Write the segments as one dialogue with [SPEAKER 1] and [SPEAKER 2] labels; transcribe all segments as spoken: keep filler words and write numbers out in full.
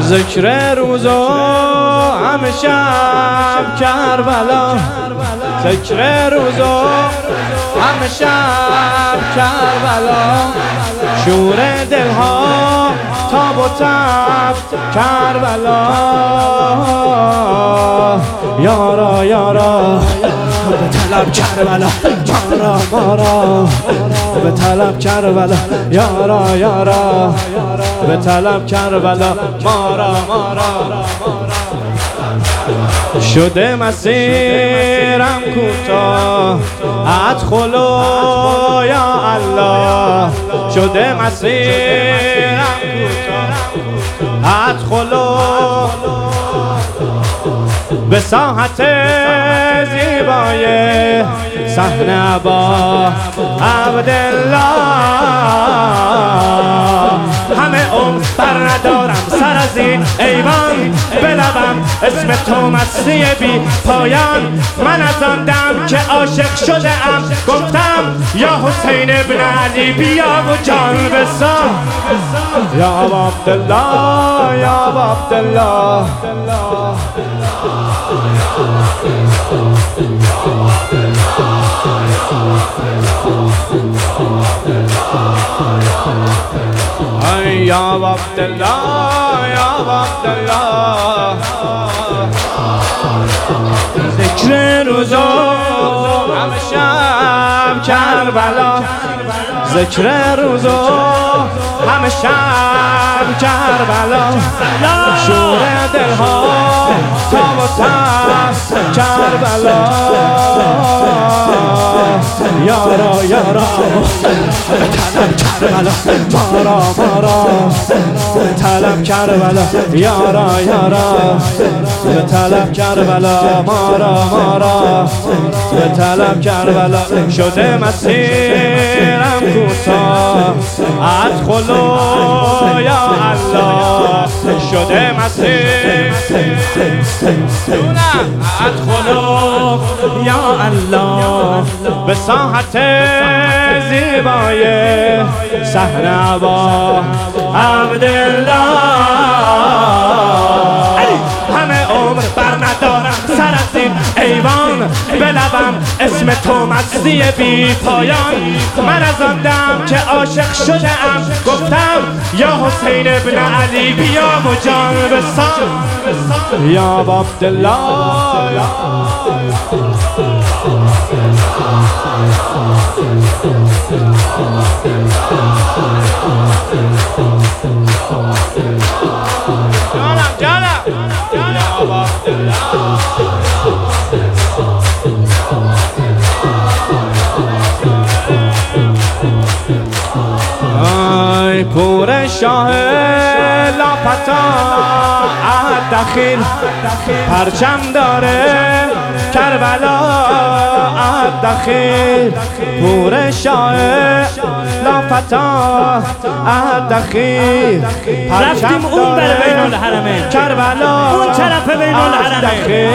[SPEAKER 1] ذکر روز و همه شب کربلا، ذکر روز و همه شب کربلا، شور دلها تاب و تب کربلا. یارا یارا به طلب کربلا، مارا مارا به طلب کربلا، یارا یارا به طلب کربلا، مارا مارا. شده مسیرم کوتاه ادخلو یا الله، شده مسیرم کوتاه ادخلو به ساحت زیبای صحن با عبدالله. همه عمر بر ندارم سر از این ایوان، بلبم اسم تو مستی بی پایان. من از آن دم که عاشق شده ام گفتم یا حسین ابن علی بیا و جان بسا. یا عبدالله یا عبدالله ای یا عبدالله یا عبدالله. ذکر روزو همه شب کربلا، ذکر روزو همه شب کربلا، شور دلها تاب و تب کربلا. یارا یارا به طلب کربلا، مارا مارا به طلب کربلا، یارا یارا به طلب کربلا، مارا مارا به طلب کربلا. شده مسیرم کوتاه ادخلو یا الله، شده مسیر ادخلو یا الله به ساحت زیبای صحن با عبدالله. همه عمر بر ندارم سر از این ایوان، بلبم اسم تو مستی بی پایان. من از آن دم که عاشق شده ام گفتم یا حسین ابن علی بیا و جان بسان. یا عبدالله جانم جانم جانم ای پور شاه لاپتا دخیل، پرچم داره کربلا دخیل، پور شاه لاپتا دخیل،
[SPEAKER 2] رفتیم اون بر بین الحرمین
[SPEAKER 1] کربلا
[SPEAKER 2] اون طرف بین الحرمین.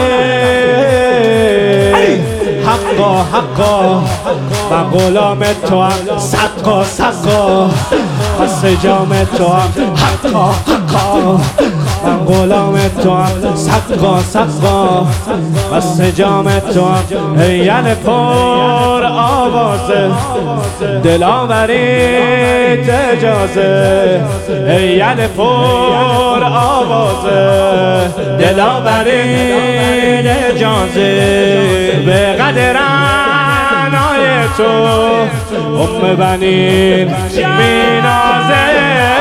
[SPEAKER 1] حقا حقا من غلام تو هم، صدقا صدقا خواست جام تو هم، حقا حقا من غلام تو هم، صدقا صدقا خواست جام تو هم. هیل پر آوازه دلاورید اجازه، هیل پر آوازه دلاورید اجازه. به قدر عنای تو ام بنین مینازه،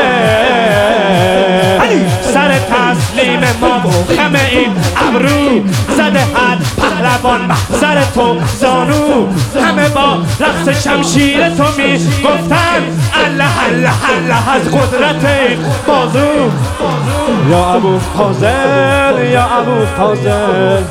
[SPEAKER 1] سر تسلیم ما و خم این ابرو زده حد پهلوان محضر تو زانو. همه با رقص شمشیر تو می گفتن الله الله الله از قدرت این بازو. یا ابو فاضل یا ابو فاضل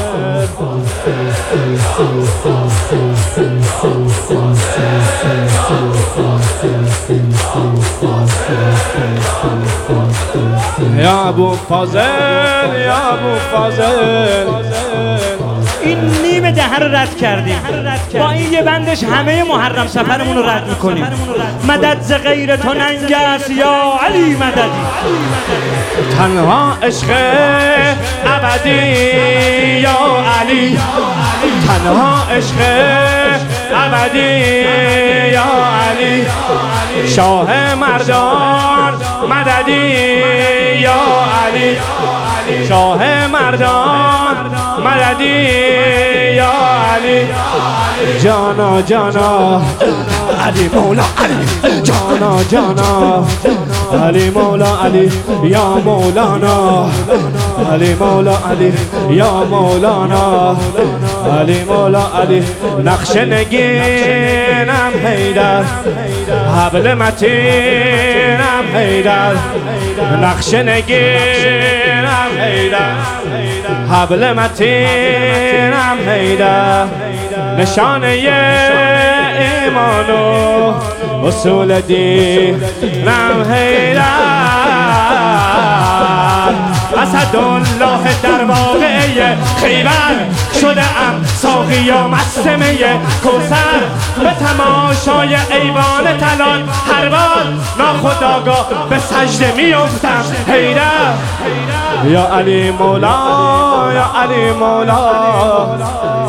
[SPEAKER 1] یا ابو فاضل یا ابو فاضل.
[SPEAKER 2] این نیم نیم دهه رو رد کردیم، با این یه بندش همه محرم سفرمون رو رد میکنیم. مدد ز غیر تو ننگ است یا علی مددی.
[SPEAKER 1] تنها عشق ابدی یا علی، تنها عشق ابدی یا علی، شاه مردان مددی یا علی، شاه مردان مددی یا علی. جانا جانا علی مولا علی، جانا جانا علی مولا علی یا مولانا، علی مولا علی یا مولانا، علی مولا علی. نقش نگینم حیدر، حبل متینم حیدر، نقش نگینم حیدر، حبل متینم حیدر، نشانه ایمان و اصول دینم حیدر. اسدالله در واقعه خیبر شده ام ساقی و مسمه کوثر، به تماشای ایوان تلال هر بار ناخودآگاه به سجده میافتم حیدر. یا علی مولا یا علی مولا